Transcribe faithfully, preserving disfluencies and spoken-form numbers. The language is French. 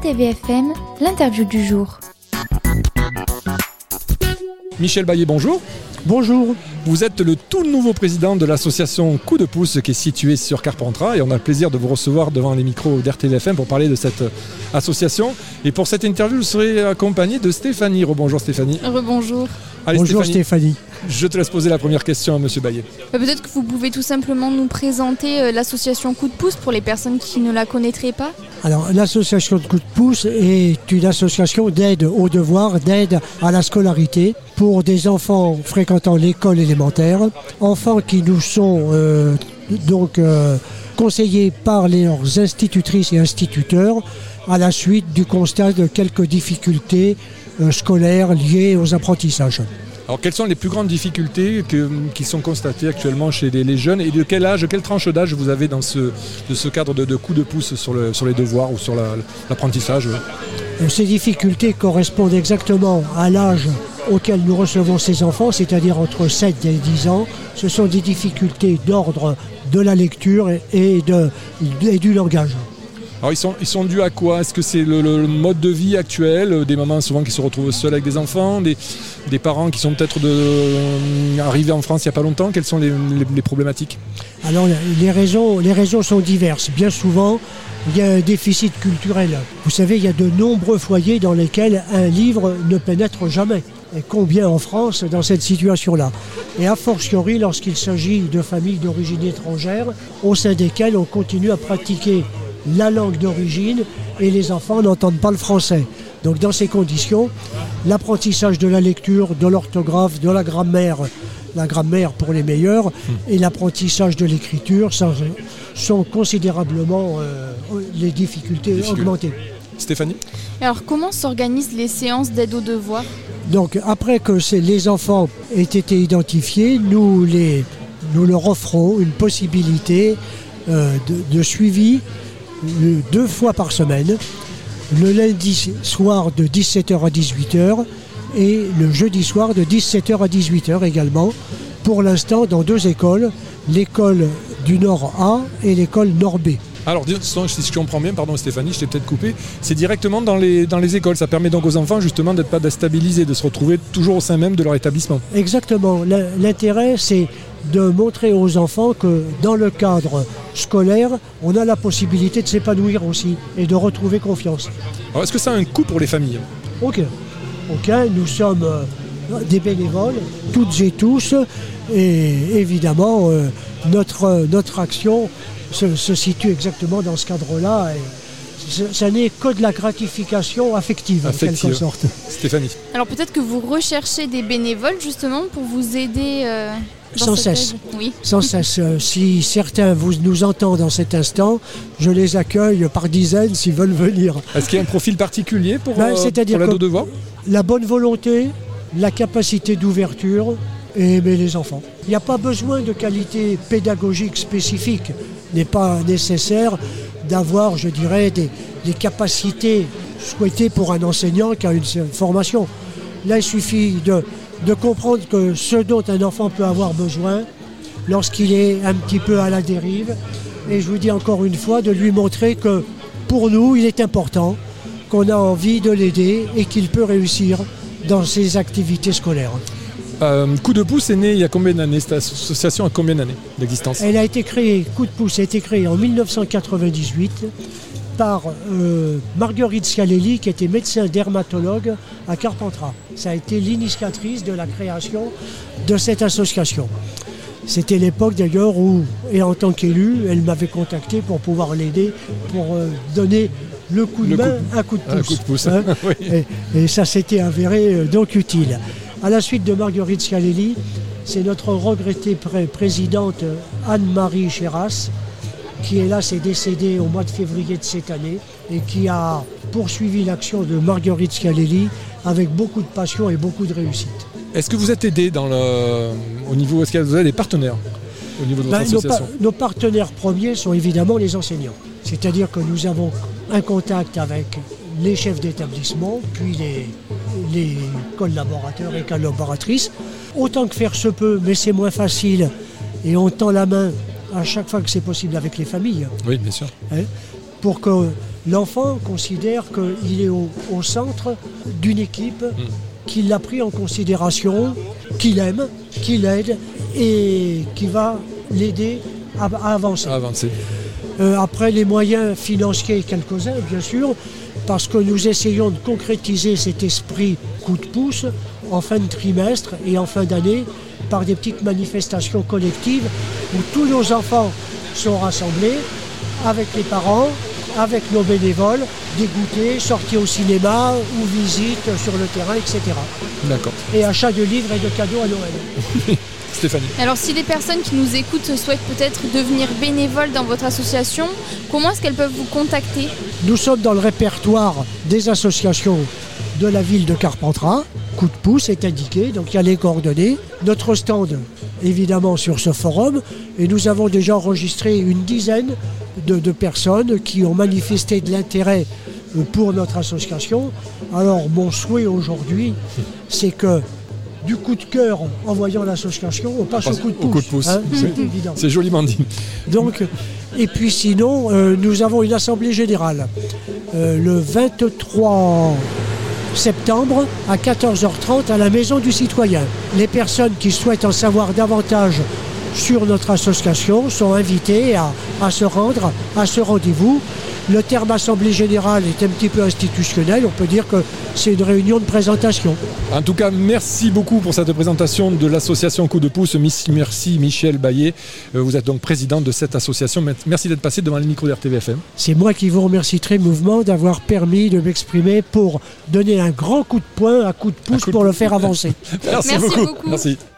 T V F M, l'interview du jour. Michel Baillet, bonjour. Bonjour. Vous êtes le tout nouveau président de l'association Coup de pouce qui est située sur Carpentras et on a le plaisir de vous recevoir devant les micros d'R T V F M pour parler de cette association. Et pour cette interview, vous serez accompagné de Stéphanie. Rebonjour Stéphanie. Rebonjour. Allez, Bonjour Stéphanie, Stéphanie. Je te laisse poser la première question à Monsieur Baillet. Euh, Peut-être que vous pouvez tout simplement nous présenter euh, l'association Coup de pouce pour les personnes qui ne la connaîtraient pas. Alors, l'association de Coup de pouce est une association d'aide aux devoirs, d'aide à la scolarité pour des enfants fréquentant l'école élémentaire, enfants qui nous sont euh, donc euh, conseillés par leurs institutrices et instituteurs à la suite du constat de quelques difficultés euh, scolaires liées aux apprentissages. Alors, quelles sont les plus grandes difficultés que, qui sont constatées actuellement chez les, les jeunes et de quel âge, quelle tranche d'âge vous avez dans ce, de ce cadre de, de coup de pouce sur, le, sur les devoirs ou sur la, l'apprentissage? Ces difficultés correspondent exactement à l'âge auquel nous recevons ces enfants, c'est-à-dire entre sept et dix ans. Ce sont des difficultés d'ordre de la lecture et, de, et du langage. Alors ils sont, ils sont dus à quoi? Est-ce que c'est le, le mode de vie actuel, des mamans souvent qui se retrouvent seules avec des enfants, des, des parents qui sont peut-être de, euh, arrivés en France il n'y a pas longtemps? Quelles sont les, les, les problématiques? Alors les raisons, les raisons sont diverses. Bien souvent, il y a un déficit culturel. Vous savez, il y a de nombreux foyers dans lesquels un livre ne pénètre jamais. Et combien en France dans cette situation-là? Et a fortiori lorsqu'il s'agit de familles d'origine étrangère, au sein desquelles on continue à pratiquer la langue d'origine et les enfants n'entendent pas le français. Donc dans ces conditions, l'apprentissage de la lecture, de l'orthographe, de la grammaire, la grammaire pour les meilleurs, et l'apprentissage de l'écriture sont, sont considérablement euh, les difficultés Difficile. augmentées. Stéphanie? Alors comment s'organisent les séances d'aide aux devoirs? Donc après que ces, les enfants aient été identifiés, nous, les, nous leur offrons une possibilité euh, de, de suivi deux fois par semaine, le lundi soir de dix-sept heures à dix-huit heures et le jeudi soir de dix-sept heures à dix-huit heures également, pour l'instant dans deux écoles, l'école du Nord A et l'école Nord B. Alors, si je comprends bien, pardon Stéphanie, je t'ai peut-être coupé, c'est directement dans les, dans les écoles. Ça permet donc aux enfants justement d'être pas déstabilisés, de se retrouver toujours au sein même de leur établissement. Exactement. L'intérêt, c'est de montrer aux enfants que dans le cadre scolaire, on a la possibilité de s'épanouir aussi et de retrouver confiance. Alors, est-ce que ça a un coût pour les familles? Ok. Ok, nous sommes euh, des bénévoles, toutes et tous, et évidemment, euh, notre, notre action se, se situe exactement dans ce cadre-là. Et ça n'est que de la gratification affective, affective, en quelque sorte. Stéphanie? Alors peut-être que vous recherchez des bénévoles justement pour vous aider euh, dans Sans cette cesse. aide. Oui. Sans cesse. Si certains vous, nous entendent dans cet instant, je les accueille par dizaines s'ils veulent venir. Est-ce qu'il y a un profil particulier pour, Ben, euh, c'est-à-dire pour l'aide que aux devoirs? La bonne volonté, la capacité d'ouverture et aimer les enfants. Il n'y a pas besoin de qualité pédagogique spécifique. Il n'est pas nécessaire d'avoir, je dirais, des, des capacités souhaitées pour un enseignant qui a une formation. Là, il suffit de, de comprendre que ce dont un enfant peut avoir besoin lorsqu'il est un petit peu à la dérive, et je vous dis encore une fois, de lui montrer que pour nous, il est important, qu'on a envie de l'aider et qu'il peut réussir dans ses activités scolaires. Euh, Coup de pouce est né il y a combien d'années? Cette association a combien d'années d'existence? Elle a été créée, Coup de pouce a été créée en dix-neuf cent quatre-vingt-dix-huit par euh, Marguerite Schialelli, qui était médecin dermatologue à Carpentras. Ça a été l'initiatrice de la création de cette association. C'était l'époque d'ailleurs où, et en tant qu'élue, elle m'avait contacté pour pouvoir l'aider, pour euh, donner le coup de Le main, coup de... un coup de pouce. Un coup de pouce. Hein Oui. et, et ça s'était avéré euh, donc utile. À la suite de Marguerite Schialelli, c'est notre regrettée pré- présidente Anne-Marie Chéras, qui est là, s'est décédée au mois de février de cette année et qui a poursuivi l'action de Marguerite Schialelli avec beaucoup de passion et beaucoup de réussite. Est-ce que vous êtes aidé dans le, au niveau, est-ce que vous avez des partenaires au niveau de votre Ben, nos, association? pa- nos partenaires premiers sont évidemment les enseignants. C'est-à-dire que nous avons un contact avec les chefs d'établissement, puis les, les collaborateurs et collaboratrices. Autant que faire se peut, mais c'est moins facile. Et on tend la main à chaque fois que c'est possible avec les familles. Oui, bien sûr. Hein, pour que l'enfant considère qu'il est au, au centre d'une équipe, mmh. qu'il l'a pris en considération, qu'il aime, qu'il aide et qui va l'aider à, à avancer. À avancer. Euh, après les moyens financiers, quelques-uns bien sûr, parce que nous essayons de concrétiser cet esprit coup de pouce en fin de trimestre et en fin d'année par des petites manifestations collectives où tous nos enfants sont rassemblés avec les parents, avec nos bénévoles, des goûters, sorties au cinéma ou visites sur le terrain, et cetera. D'accord. Et achat de livres et de cadeaux à Noël. Stéphanie. Alors si les personnes qui nous écoutent souhaitent peut-être devenir bénévoles dans votre association, comment est-ce qu'elles peuvent vous contacter ? Nous sommes dans le répertoire des associations de la ville de Carpentras. Coup de pouce est indiqué, donc il y a les coordonnées. Notre stand, évidemment, sur ce forum. Et nous avons déjà enregistré une dizaine de, de personnes qui ont manifesté de l'intérêt pour notre association. Alors mon souhait aujourd'hui, c'est que du coup de cœur en voyant l'association, on passe, passe au coup de pouce. Au coup de pouce. Hein, c'est évident. C'est joliment dit. Donc, et puis sinon, euh, nous avons une assemblée générale euh, le vingt-trois septembre à quatorze heures trente à la Maison du Citoyen. Les personnes qui souhaitent en savoir davantage sur notre association sont invitées à, à se rendre à ce rendez-vous. Le terme Assemblée Générale est un petit peu institutionnel, on peut dire que c'est une réunion de présentation. En tout cas, merci beaucoup pour cette présentation de l'association Coup de pouce. Merci Michel Baillet, vous êtes donc président de cette association. Merci d'être passé devant les micros d'R T V F M. C'est moi qui vous remercie très mouvement d'avoir permis de m'exprimer pour donner un grand coup de poing, un coup de pouce coup de... pour le faire avancer. Merci, merci beaucoup. beaucoup. Merci.